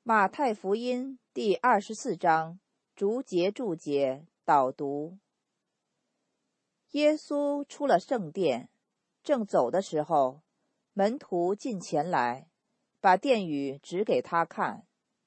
马太福音第24章逐节注解导读。耶稣出了圣殿，正走的时候，门徒近前来，把殿宇指给他看。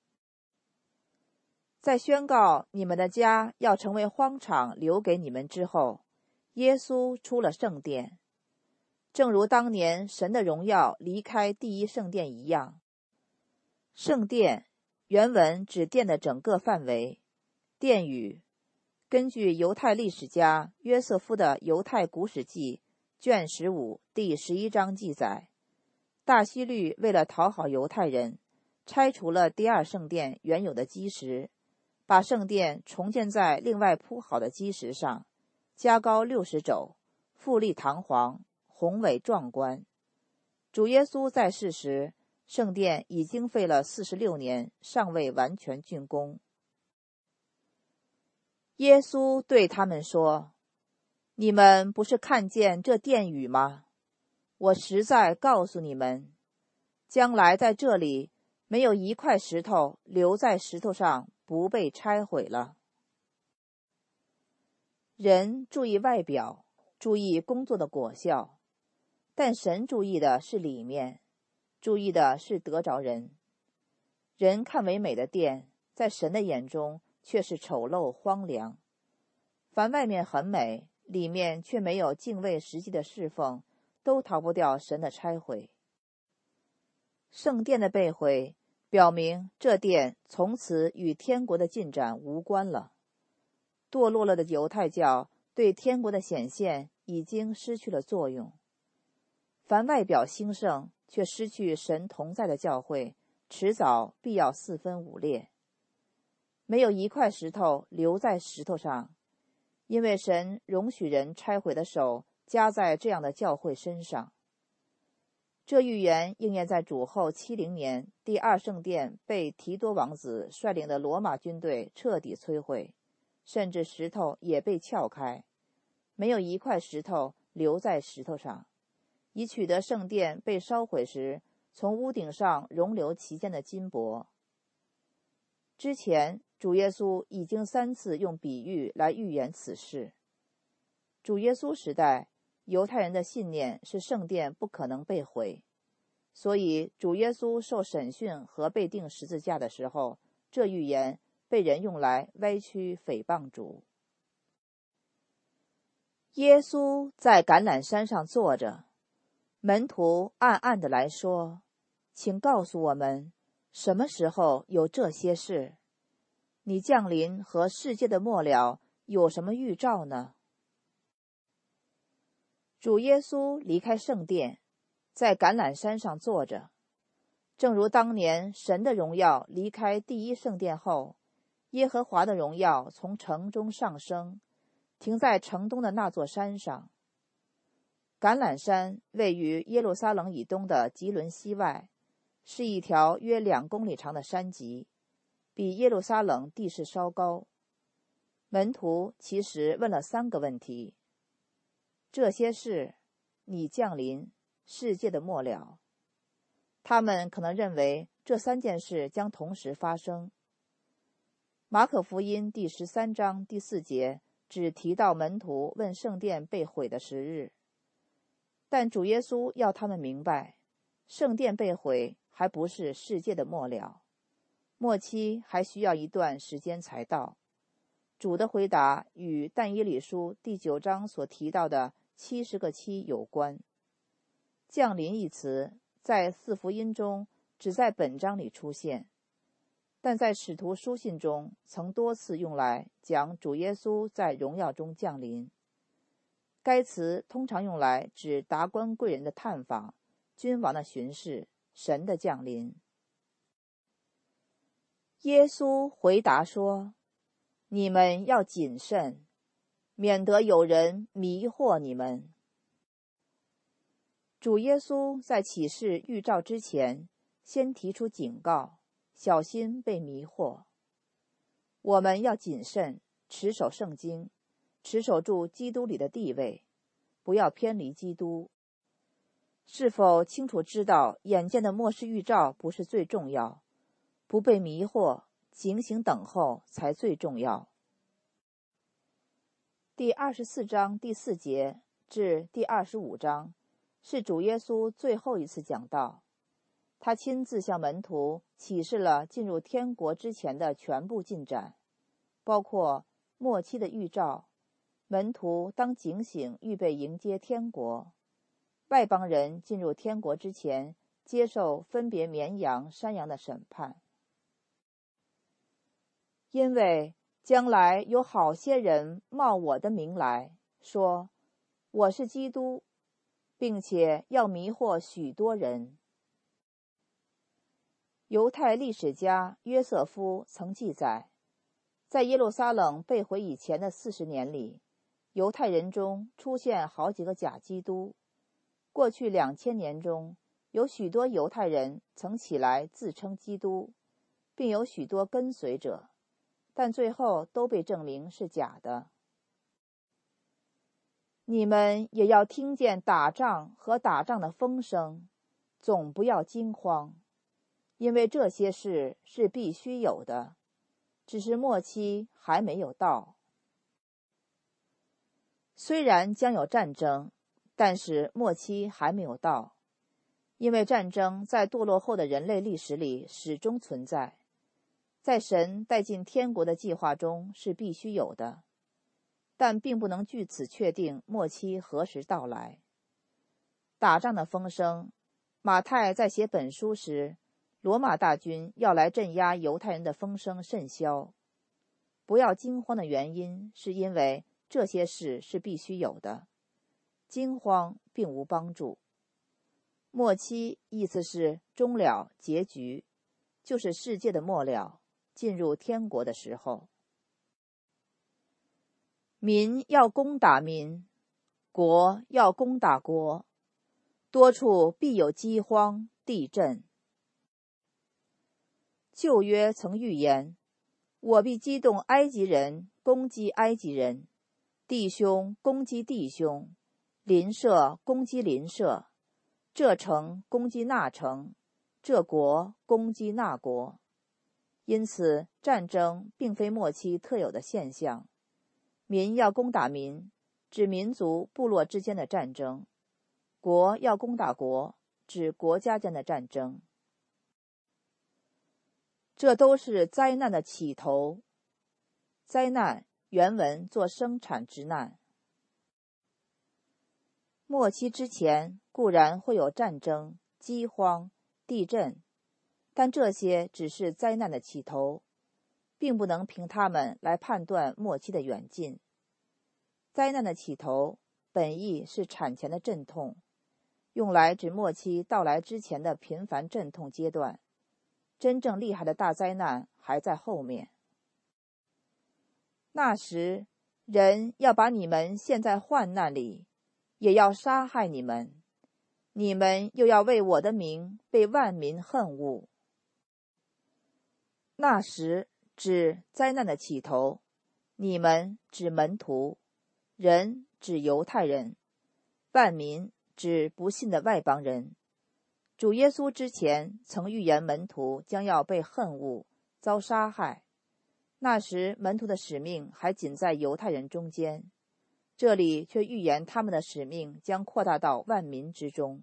在宣告你们的家要成为荒场留给你们之后，耶稣出了圣殿，正如当年神的荣耀离开第一圣殿一样。圣殿原文指殿的整个范围。殿宇根据犹太历史家约瑟夫的《犹太古史记》卷15第11章记载，大希律为了讨好犹太人，拆除了第二圣殿原有的基石，把圣殿重建在另外铺好的基石上，加高60肘，富丽堂皇，宏伟壮观。主耶稣在世时，圣殿已经废了46年，尚未完全竣工。耶稣对他们说：你们不是看见这殿宇吗？我实在告诉你们，将来在这里没有一块石头留在石头上不被拆毁了。人注意外表，注意工作的果效，但神注意的是里面，注意的是得着人。人看为美的殿，在神的眼中却是丑陋荒凉。凡外面很美，里面却没有敬畏实际的侍奉，都逃不掉神的拆毁。圣殿的被毁，表明这殿从此与天国的进展无关了。堕落了的犹太教对天国的显现已经失去了作用。凡外表兴盛却失去神同在的教会，迟早必要四分五裂。没有一块石头留在石头上，因为神容许人拆毁的手加在这样的教会身上。这预言应验在主后70年，第二圣殿被提多王子率领的罗马军队彻底摧毁，甚至石头也被撬开，没有一块石头留在石头上，以取得圣殿被烧毁时从屋顶上容留其间的金箔。之前主耶稣已经3次用比喻来预言此事。主耶稣时代，犹太人的信念是圣殿不可能被毁，所以主耶稣受审讯和被钉十字架的时候，这预言被人用来歪曲诽谤主。耶稣在橄榄山上坐着，门徒暗暗地来说：请告诉我们，什么时候有这些事？你降临和世界的末了有什么预兆呢？主耶稣离开圣殿，在橄榄山上坐着，正如当年神的荣耀离开第一圣殿后，耶和华的荣耀从城中上升，停在城东的那座山上。橄榄山位于耶路撒冷以东的吉伦西外，是一条约2公里长的山脊，比耶路撒冷地势稍高。门徒其实问了3个问题：这些事，你降临，世界的末了。他们可能认为这3件事将同时发生。马可福音第13章第4节只提到门徒问圣殿被毁的时日，但主耶稣要他们明白，圣殿被毁还不是世界的末了，末期还需要一段时间才到。主的回答与但以理书第9章所提到的70个期有关。降临一词在4福音中只在本章里出现，但在使徒书信中曾多次用来讲主耶稣在荣耀中降临。该词通常用来指达官贵人的探访、君王的巡视、神的降临。耶稣回答说：你们要谨慎，免得有人迷惑你们。主耶稣在启示预兆之前，先提出警告，小心被迷惑。我们要谨慎，持守圣经，持守住基督里的地位，不要偏离基督。是否清楚知道眼见的末世预兆不是最重要， 不被迷惑，警醒等候才最重要。第24章第4节至第25章是主耶稣最后一次讲道，他亲自向门徒启示了进入天国之前的全部进展，包括末期的预兆，门徒当警醒预备迎接天国，外邦人进入天国之前接受分别绵羊山羊的审判。因为将来有好些人冒我的名来说我是基督，并且要迷惑许多人。犹太历史家约瑟夫曾记载，在耶路撒冷被毁以前的40年里，犹太人中出现好几个假基督。过去2000年中，有许多犹太人曾起来自称基督，并有许多跟随者，但最后都被证明是假的。你们也要听见打仗和打仗的风声，总不要惊慌，因为这些事是必须有的，只是末期还没有到。虽然将有战争，但是末期还没有到，因为战争在堕落后的人类历史里始终存在，在神带进天国的计划中是必须有的，但并不能据此确定末期何时到来。打仗的风声，马太在写本书时，罗马大军要来镇压犹太人的风声甚嚣。不要惊慌的原因是因为这些事是必须有的，惊慌并无帮助。末期意思是终了，结局，就是世界的末了，进入天国的时候。民要攻打民，国要攻打国，多处必有饥荒、地震。旧约曾预言，我必激动埃及人攻击埃及人，弟兄攻击弟兄，邻舍攻击邻舍，这城攻击那城，这国攻击那国。因此战争并非末期特有的现象。民要攻打民，指民族部落之间的战争；国要攻打国，指国家间的战争。这都是灾难的起头。灾难原文作生产之难。末期之前固然会有战争、饥荒、地震，但这些只是灾难的起头，并不能凭它们来判断末期的远近。灾难的起头本意是产前的阵痛，用来指末期到来之前的频繁阵痛阶段，真正厉害的大灾难还在后面。那时，人要把你们陷在患难里，也要杀害你们，你们又要为我的名被万民恨恶。那时指灾难的起头，你们指门徒，人指犹太人，万民指不信的外邦人。主耶稣之前曾预言门徒将要被恨恶，遭杀害。那时门徒的使命还仅在犹太人中间，这里却预言他们的使命将扩大到万民之中。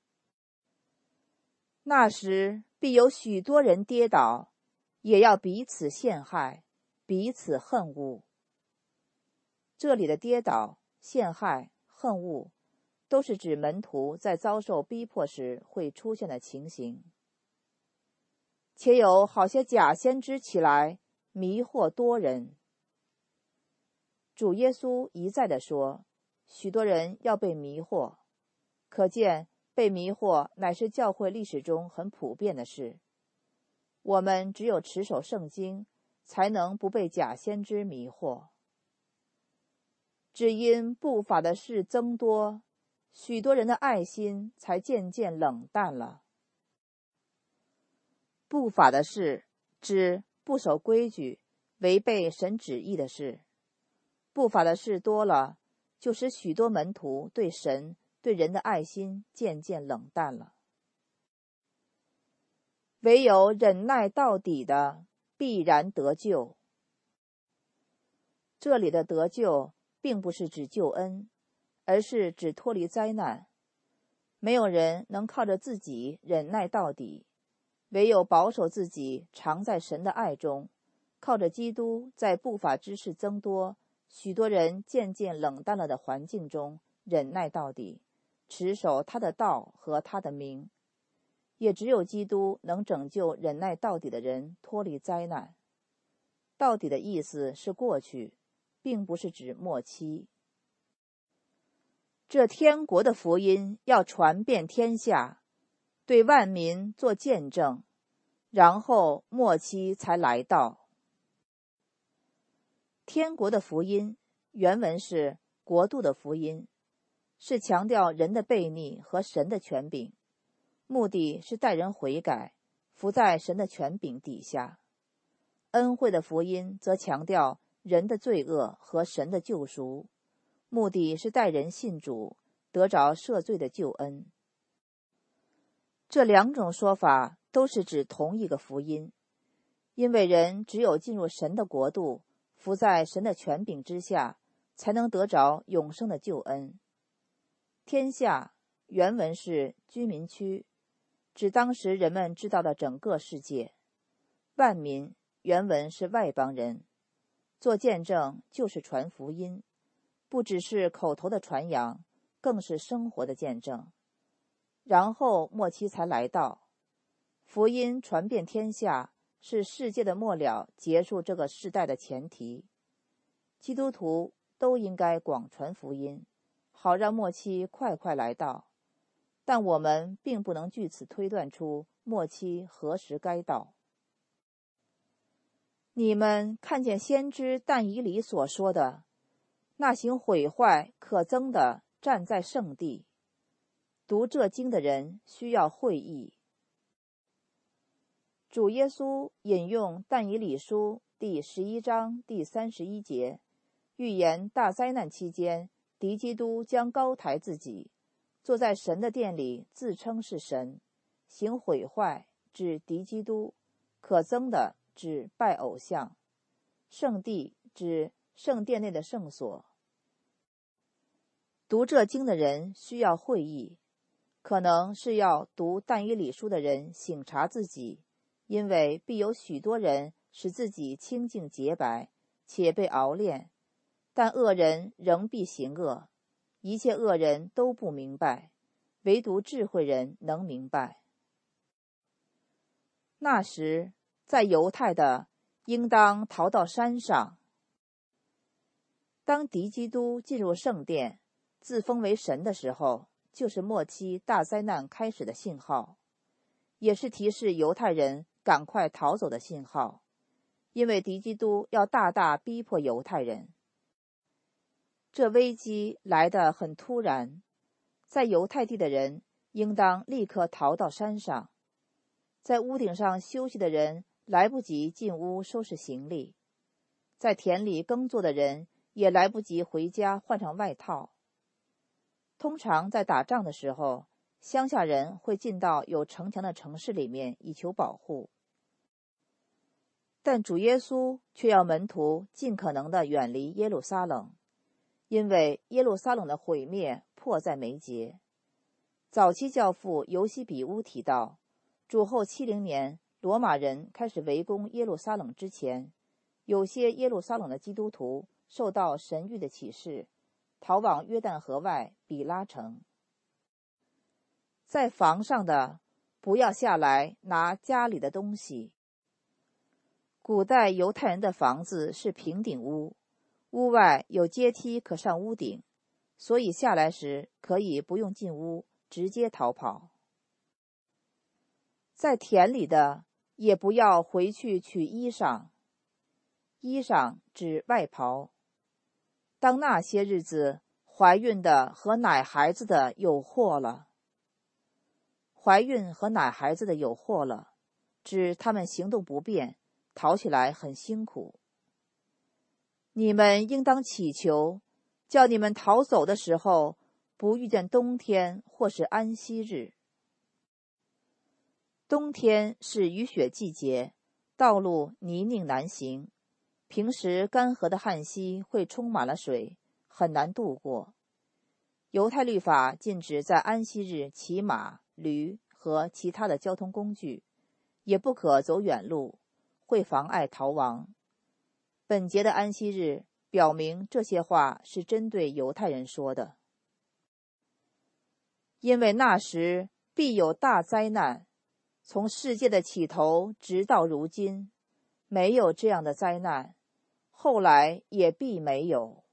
那时必有许多人跌倒，也要彼此陷害，彼此恨恶。这里的跌倒、陷害、恨恶都是指门徒在遭受逼迫时会出现的情形。且有好些假先知起来，迷惑多人。主耶稣一再地说，许多人要被迷惑，可见被迷惑乃是教会历史中很普遍的事。我们只有持守圣经，才能不被假先知迷惑。只因不法的事增多，许多人的爱心才渐渐冷淡了。不法的事指不守规矩、违背神旨意的事。不法的事多了，就使许多门徒对神、对人的爱心渐渐冷淡了。 唯有忍耐到底的，必然得救。这里的得救并不是指救恩，而是指脱离灾难。没有人能靠着自己忍耐到底，唯有保守自己常在神的爱中，靠着基督在不法之事增多，许多人渐渐冷淡了的环境中忍耐到底，持守他的道和他的名。也只有基督能拯救忍耐到底的人脱离灾难。到底的意思是过去，并不是指末期。这天国的福音要传遍天下，对万民做见证，然后末期才来到。天国的福音原文是国度的福音，是强调人的悖逆和神的权柄，目的是带人悔改，服在神的权柄底下。恩惠的福音则强调人的罪恶和神的救赎，目的是带人信主，得着赦罪的救恩。这两种说法都是指同一个福音，因为人只有进入神的国度，服在神的权柄之下，才能得着永生的救恩。天下原文是居民区，指当时人们知道的整个世界。万民原文是外邦人。做见证就是传福音，不只是口头的传扬，更是生活的见证。然后末期才来到。福音传遍天下，是世界的末了结束这个世代的前提。基督徒都应该广传福音，好让末期快快来到。但我们并不能据此推断出末期何时该到。你们看见先知但以理所说的，那行毁坏可憎的站在圣地。读这经的人需要会意。主耶稣引用但以理书第11章第31节，预言大灾难期间，敌基督将高抬自己，坐在神的殿里自称是神，行毁坏指敌基督，可憎的指拜偶像，圣地指圣殿内的圣所。读这经的人需要会意，可能是要读但以理书的人省察自己，因为必有许多人使自己清净洁白，且被熬炼，但恶人仍必行恶，一切恶人都不明白，唯独智慧人能明白。那时，在犹太的应当逃到山上。当敌基督进入圣殿，自封为神的时候，就是末期大灾难开始的信号，也是提示犹太人赶快逃走的信号，因为敌基督要大大逼迫犹太人。这危机来得很突然，在犹太地的人应当立刻逃到山上，在屋顶上休息的人来不及进屋收拾行李，在田里耕作的人也来不及回家换上外套。通常在打仗的时候，乡下人会进到有城墙的城市里面以求保护，但主耶稣却要门徒尽可能地远离耶路撒冷，因为耶路撒冷的毁灭迫在眉睫。早期教父尤西比乌提到，主后70年罗马人开始围攻耶路撒冷之前，有些耶路撒冷的基督徒受到神谕的启示，逃往约旦河外比拉城。在房上的不要下来拿家里的东西。古代犹太人的房子是平顶屋，屋外有阶梯可上屋顶，所以下来时可以不用进屋，直接逃跑。在田里的也不要回去取衣裳，衣裳指外袍。当那些日子，怀孕的和奶孩子的有祸了。怀孕和奶孩子的有祸了，指他们行动不便，逃起来很辛苦。你们应当祈求，叫你们逃走的时候，不遇见冬天或是安息日。 冬天是雨雪季节，道路泥泞难行，平时干涸的旱溪会充满了水，很难渡过。犹太律法禁止在安息日骑马、驴和其他的交通工具，也不可走远路，会妨碍逃亡。本节的安息日表明这些话是针对犹太人说的，因为那时必有大灾难，从世界的起头直到如今，没有这样的灾难，后来也必没有。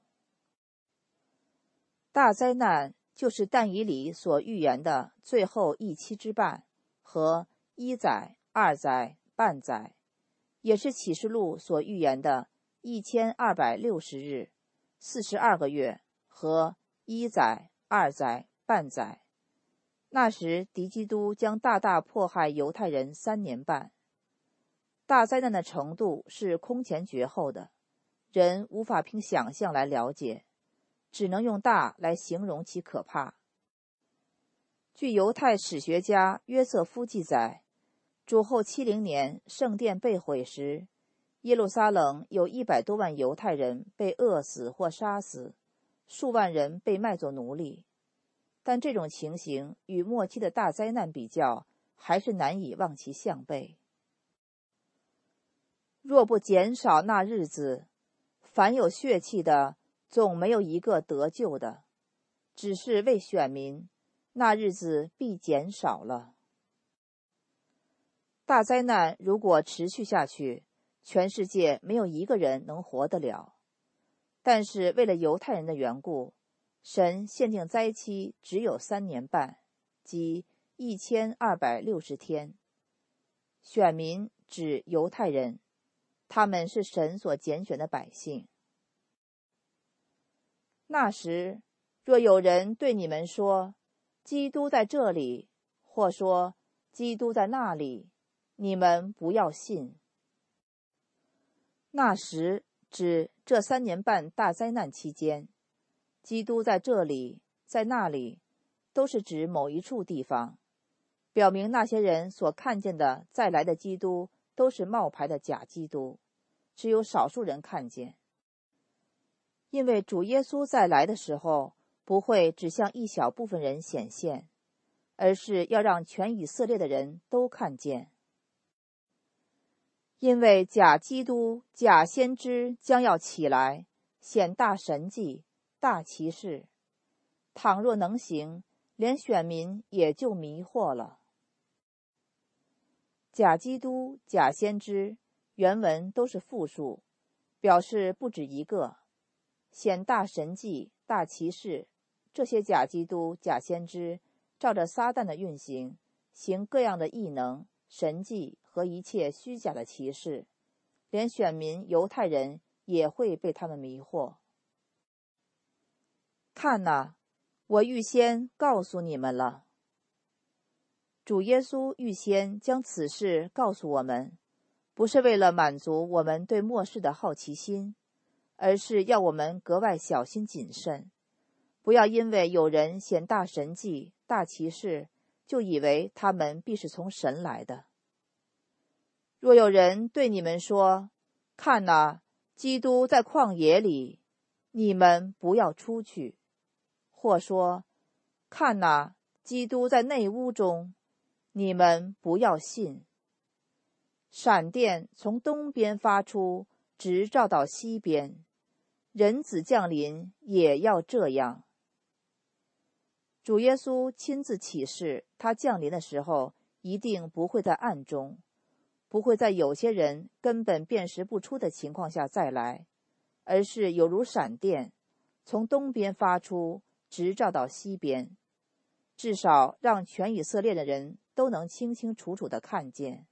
大灾难就是但以理所预言的最后一期之半和1载、2载、半载，也是启示录所预言的1260日、42个月和1载、2载、半载。那时敌基督将大大迫害犹太人3年半。大灾难的程度是空前绝后的，人无法凭想象来了解，只能用大来形容其可怕。据犹太史学家约瑟夫记载，主后70年圣殿被毁时，耶路撒冷有100多万犹太人被饿死或杀死，数万人被卖作奴隶。但这种情形与末期的大灾难比较，还是难以望其项背。若不减少那日子，凡有血气的，总没有一个得救的，只是为选民，那日子必减少了。大灾难如果持续下去，全世界没有一个人能活得了。但是为了犹太人的缘故，神限定灾期只有3年半，即1260天。选民指犹太人，他们是神所拣选的百姓。那时，若有人对你们说，基督在这里，或说基督在那里，你们不要信。那时指这3年半大灾难期间，基督在这里，在那里，都是指某一处地方，表明那些人所看见的再来的基督都是冒牌的假基督，只有少数人看见。因为主耶稣再来的时候，不会只向一小部分人显现，而是要让全以色列的人都看见。因为假基督、假先知将要起来，显大神迹、大奇事，倘若能行，连选民也就迷惑了。假基督、假先知原文都是复数，表示不止一个。显大神迹、大奇事，这些假基督、假先知照着撒旦的运行，行各样的异能、神迹和一切虚假的奇事，连选民犹太人也会被他们迷惑。看哪，我预先告诉你们了。主耶稣预先将此事告诉我们，不是为了满足我们对末世的好奇心，而是要我们格外小心谨慎，不要因为有人显大神迹、大奇事，就以为他们必是从神来的。若有人对你们说，看哪，基督在旷野里，你们不要出去；或说，看哪，基督在内屋中，你们不要信。闪电从东边发出，直照到西边，人子降临也要这样。主耶稣亲自启示，他降临的时候一定不会在暗中，不会在有些人根本辨识不出的情况下再来，而是有如闪电，从东边发出，直照到西边，至少让全以色列的人都能清清楚楚地看见。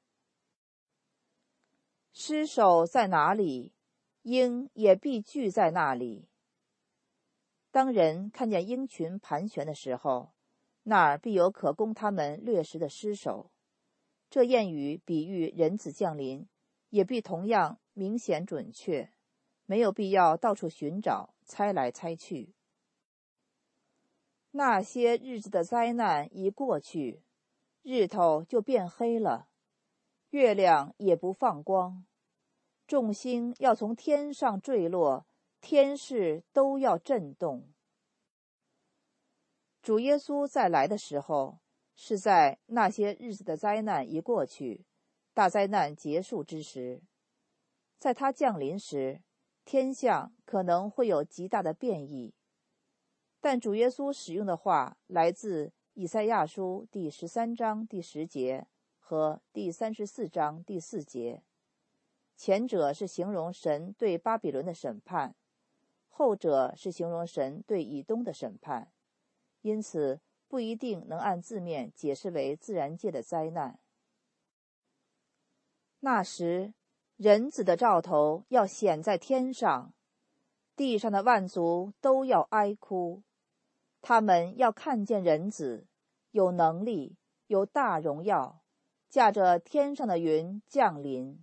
尸首在哪里，鹰也必聚在那里。当人看见鹰群盘旋的时候，那儿必有可供他们掠食的尸首。这谚语比喻人子降临，也必同样明显准确，没有必要到处寻找，猜来猜去。那些日子的灾难已过去， 日头就变黑了，月亮也不放光，众星要从天上坠落，天势都要震动。主耶稣再来的时候，是在那些日子的灾难一过去，大灾难结束之时。在他降临时，天象可能会有极大的变异。但主耶稣使用的话来自以赛亚书第13章第10节和第34章第4节，前者是形容神对巴比伦的审判，后者是形容神对以东的审判，因此不一定能按字面解释为自然界的灾难。那时，人子的兆头要显在天上，地上的万族都要哀哭，他们要看见人子，有能力，有大荣耀，驾着天上的云降临。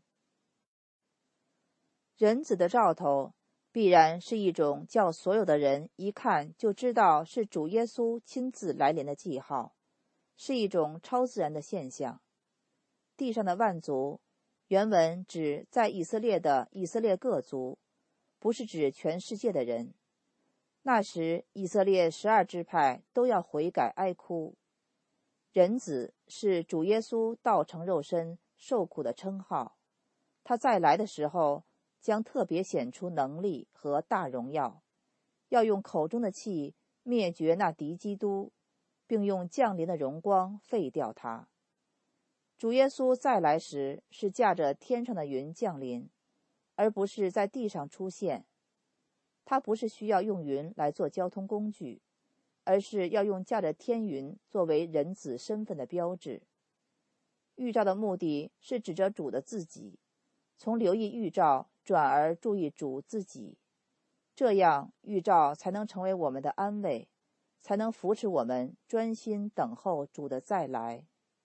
人子的兆头必然是一种叫所有的人一看就知道是主耶稣亲自来临的记号，是一种超自然的现象。地上的万族，原文指在以色列的以色列各族，不是指全世界的人。那时以色列12支派都要悔改哀哭。人子是主耶稣道成肉身受苦的称号，他再来的时候将特别显出能力和大荣耀，要用口中的气灭绝那敌基督，并用降临的荣光废掉他。主耶稣再来时是驾着天上的云降临，而不是在地上出现。他不是需要用云来做交通工具，而是要用驾着天云作为人子身份的标志。预兆的目的是指着主的自己，从留意预兆转而注意主自己，这样预兆才能成为我们的安慰，才能扶持我们专心等候主的再来。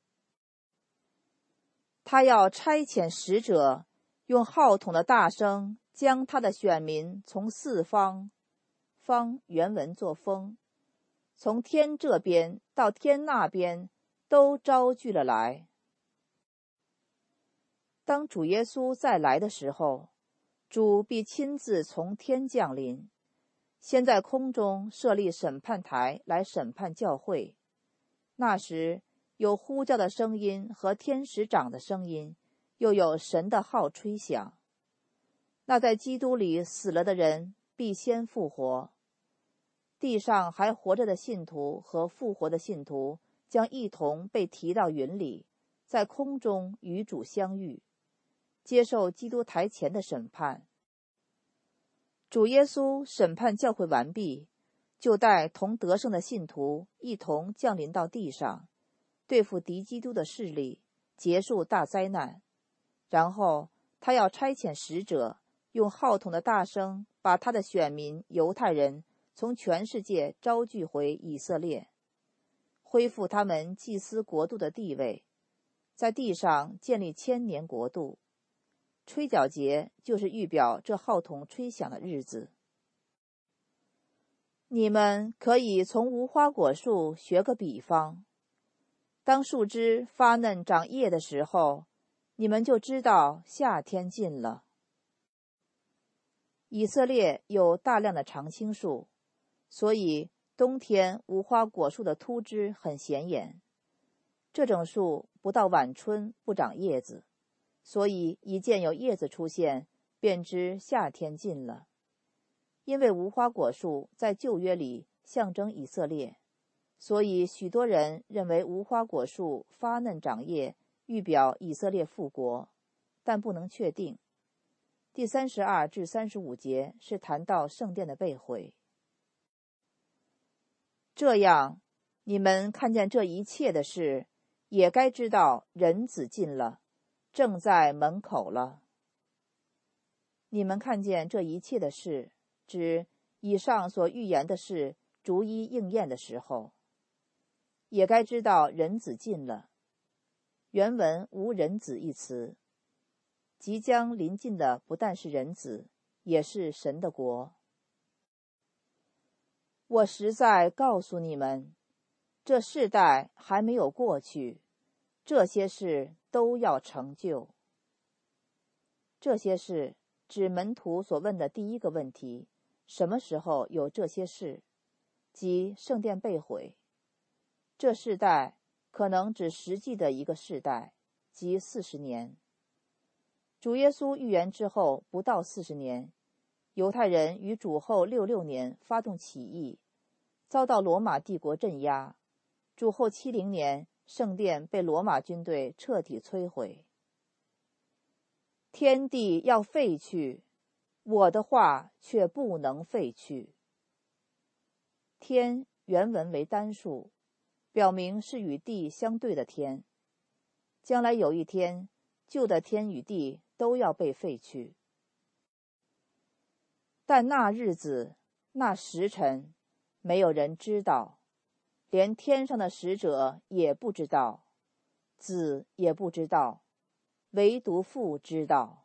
他要差遣使者，用号筒的大声，将他的选民从四方，方原文作风，从天这边到天那边都招聚了来。当主耶稣再来的时候，主必亲自从天降临，先在空中设立审判台来审判教会。那时有呼叫的声音和天使长的声音，又有神的号吹响。那在基督里死了的人必先复活，地上还活着的信徒和复活的信徒将一同被提到云里，在空中与主相遇，接受基督台前的审判。主耶稣审判教会完毕，就带同得胜的信徒一同降临到地上，对付敌基督的势力，结束大灾难。然后他要差遣使者，用号筒的大声把他的选民犹太人从全世界招聚回以色列，恢复他们祭司国度的地位，在地上建立1000年国度。吹角节就是预表这号筒吹响的日子。你们可以从无花果树学个比方，当树枝发嫩长叶的时候，你们就知道夏天近了。以色列有大量的常青树，所以冬天无花果树的秃枝很显眼。这种树不到晚春不长叶子，所以一见有叶子出现，便知夏天近了。因为无花果树在旧约里象征以色列，所以许多人认为无花果树发嫩长叶预表以色列复国，但不能确定。第32至35节是谈到圣殿的被毁。这样，你们看见这一切的事，也该知道人子近了，正在门口了。你们看见这一切的事，指以上所预言的事逐一应验的时候，也该知道人子近了。原文无人子一词，即将临近的不但是人子，也是神的国。我实在告诉你们，这世代还没有过去， 这些事都要成就。这些事指门徒所问的第一个问题：什么时候有这些事？即圣殿被毁。这世代可能指实际的一个世代，即40年。主耶稣预言之后不到40年，犹太人于主后66年发动起义，遭到罗马帝国镇压。主后70年，圣殿被罗马军队彻底摧毁。天地要废去，我的话却不能废去。天原文为单数，表明是与地相对的天。将来有一天，旧的天与地都要被废去。但那日子，那时辰，没有人知道，连天上的使者也不知道，子也不知道，唯独父知道。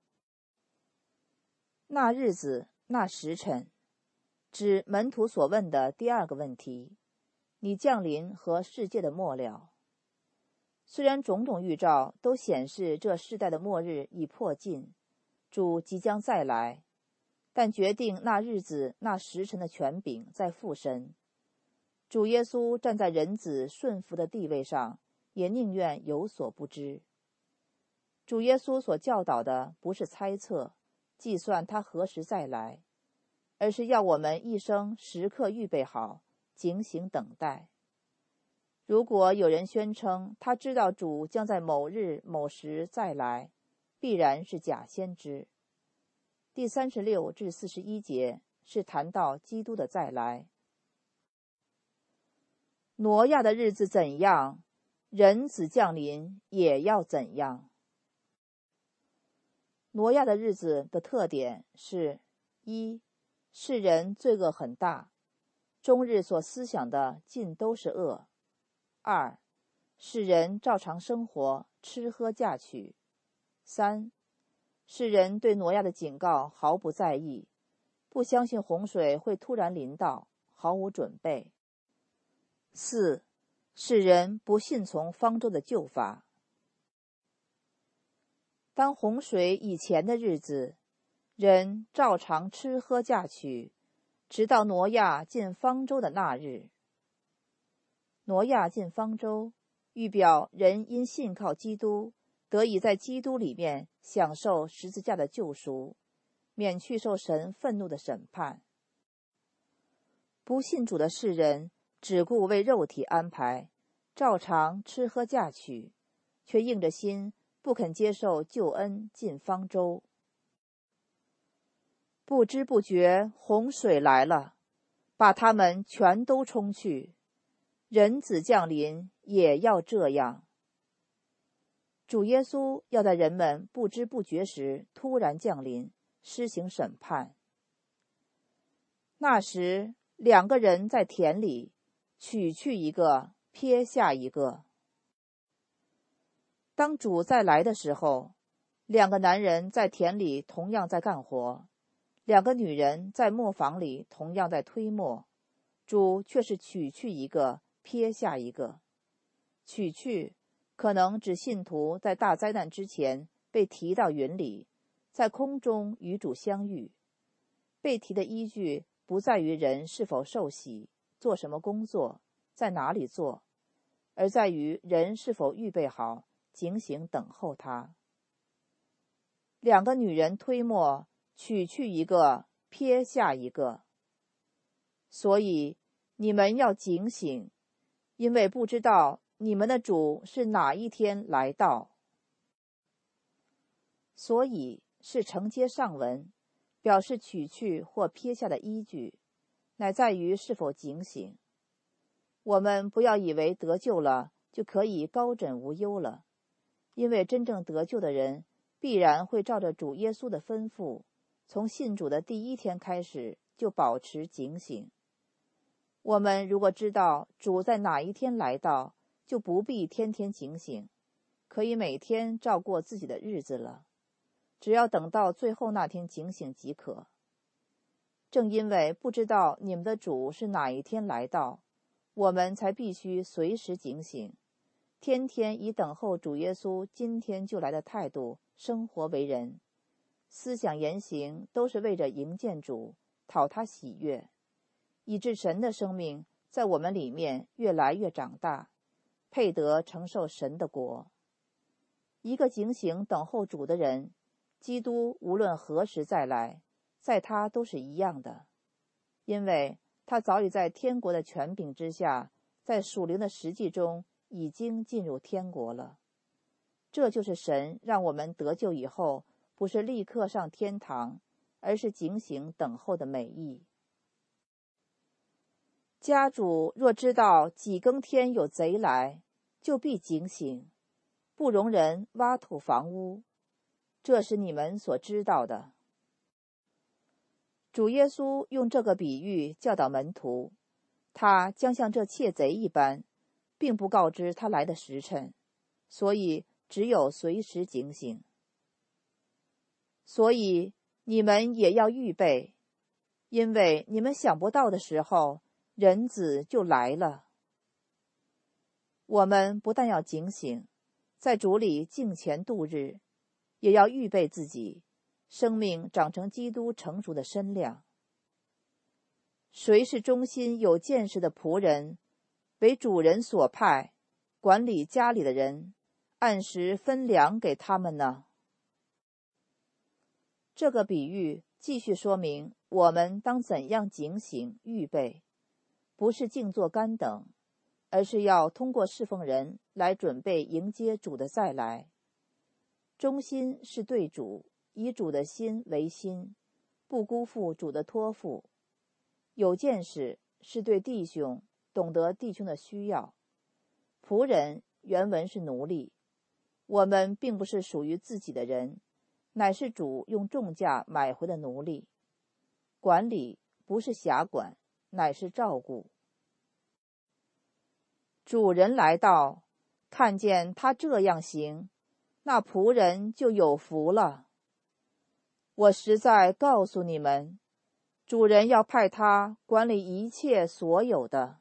那日子，那时辰，指门徒所问的第二个问题：你降临和世界的末了。虽然种种预兆都显示这世代的末日已迫近，主即将再来，但决定那日子那时辰的权柄在父神。主耶稣站在人子顺服的地位上，也宁愿有所不知。主耶稣所教导的不是猜测、计算他何时再来，而是要我们一生时刻预备好，警醒等待。如果有人宣称他知道主将在某日某时再来，必然是假先知。第36至41节是谈到基督的再来。挪亚的日子怎样，人子降临也要怎样。挪亚的日子的特点是：一、世人罪恶很大，终日所思想的尽都是恶；二、世人照常生活，吃喝嫁娶；三、世人对挪亚的警告毫不在意，不相信洪水会突然临到，毫无准备；四、世人不信从方舟的救法。当洪水以前的日子，人照常吃喝嫁娶，直到挪亚进方舟的那日。挪亚进方舟，预表人因信靠基督，得以在基督里面享受十字架的救赎，免去受神愤怒的审判。不信主的世人只顾为肉体安排，照常吃喝嫁娶，却硬着心不肯接受救恩进方舟。不知不觉洪水来了，把他们全都冲去。人子降临也要这样。主耶稣要在人们不知不觉时突然降临，施行审判。那时2个人在田里，取去一个，撇下一个。当主再来的时候，2个男人在田里同样在干活，2个女人在磨坊里同样在推磨，主却是取去一个，撇下一个。取去可能指信徒在大灾难之前被提到云里，在空中与主相遇。被提的依据不在于人是否受洗，做什么工作，在哪里做，而在于人是否预备好，警醒等候他。2个女人推磨，取去一个，撇下一个。所以你们要警醒，因为不知道你们的主是哪一天来到。所以是承接上文，表示取去或撇下的依据，乃在于是否警醒。我们不要以为得救了就可以高枕无忧了，因为真正得救的人必然会照着主耶稣的吩咐，从信主的第一天开始就保持警醒。我们如果知道主在哪一天来到，就不必天天警醒，可以每天照过自己的日子了，只要等到最后那天警醒即可。正因为不知道你们的主是哪一天来到，我们才必须随时警醒， 天天以等候主耶稣今天就来的态度生活为人，思想言行都是为着迎见主，讨他喜悦，以致神的生命在我们里面越来越长大，配得承受神的国。一个警醒等候主的人，基督无论何时再来，在他都是一样的，因为他早已在天国的权柄之下，在属灵的实际中已经进入天国了。这就是神让我们得救以后，不是立刻上天堂，而是警醒等候的美意。家主若知道几更天有贼来，就必警醒，不容人挖土房屋，这是你们所知道的。主耶稣用这个比喻教导门徒，他将像这窃贼一般，并不告知他来的时辰，所以只有随时警醒。所以你们也要预备，因为你们想不到的时候，人子就来了。我们不但要警醒，在主里敬虔度日，也要预备自己，生命长成基督成熟的身量。谁是忠心有见识的仆人，为主人所派，管理家里的人，按时分粮给他们呢？这个比喻继续说明我们当怎样警醒预备，不是静坐干等，而是要通过侍奉人来准备迎接主的再来。忠心是对主，以主的心为心，不辜负主的托付。有见识是对弟兄，懂得弟兄的需要。仆人原文是奴隶，我们并不是属于自己的人，乃是主用重价买回的奴隶。管理不是辖管，乃是照顾。主人来到，看见他这样行，那仆人就有福了。我实在告诉你们，主人要派他管理一切所有的。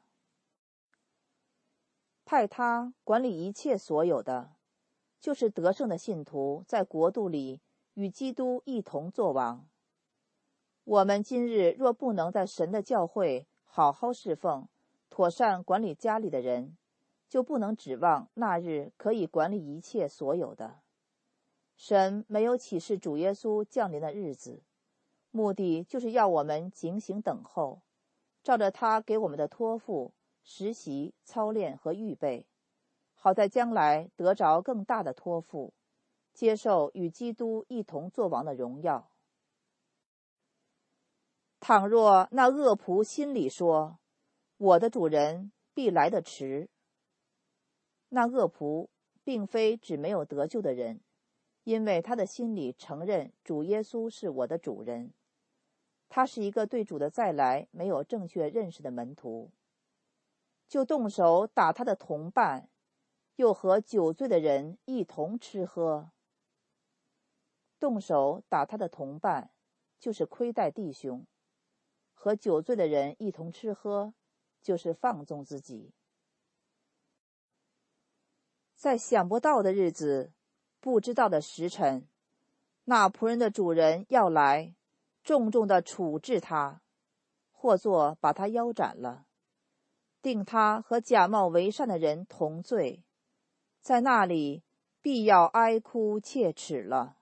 派他管理一切所有的，就是得胜的信徒在国度里与基督一同作王。我们今日若不能在神的教会好好侍奉，妥善管理家里的人，就不能指望那日可以管理一切所有的。神没有启示主耶稣降临的日子，目的就是要我们警醒等候，照着他给我们的托付实习、操练和预备，好在将来得着更大的托付，接受与基督一同作王的荣耀。倘若那恶仆心里说，我的主人必来得迟，那恶仆并非指没有得救的人，因为他的心里承认主耶稣是我的主人。他是一个对主的再来没有正确认识的门徒，就动手打他的同伴，又和酒醉的人一同吃喝。动手打他的同伴，就是亏待弟兄；和酒醉的人一同吃喝，就是放纵自己。在想不到的日子，不知道的时辰，那仆人的主人要来，重重地处置他，或作把他腰斩了，定他和假冒为善的人同罪，在那里必要哀哭切齿了。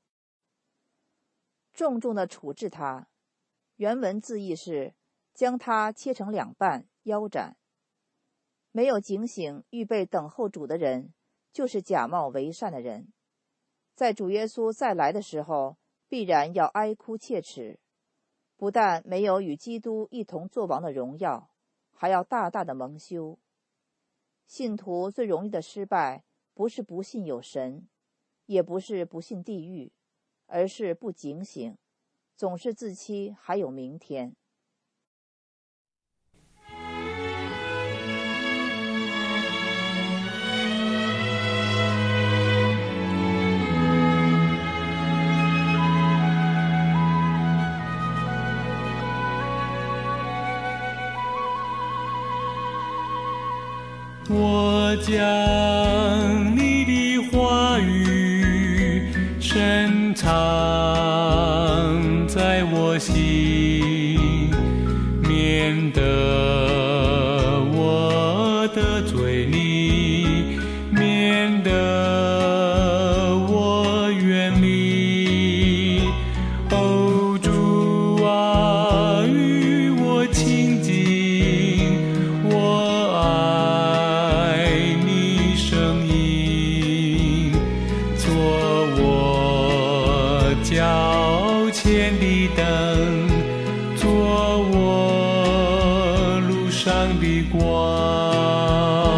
重重地处置他，原文字义是将他切成两半，腰斩。没有警醒预备等候主的人，就是假冒为善的人，在主耶稣再来的时候，必然要哀哭切齿，不但没有与基督一同作王的荣耀，还要大大的蒙羞。信徒最容易的失败，不是不信有神，也不是不信地狱，而是不警醒，总是自欺还有明天。 我将藏在我心，免得我的罪里，免得我远离。哦，主啊，与我亲近，我爱你声音，做我脚前的灯，做我路上的光。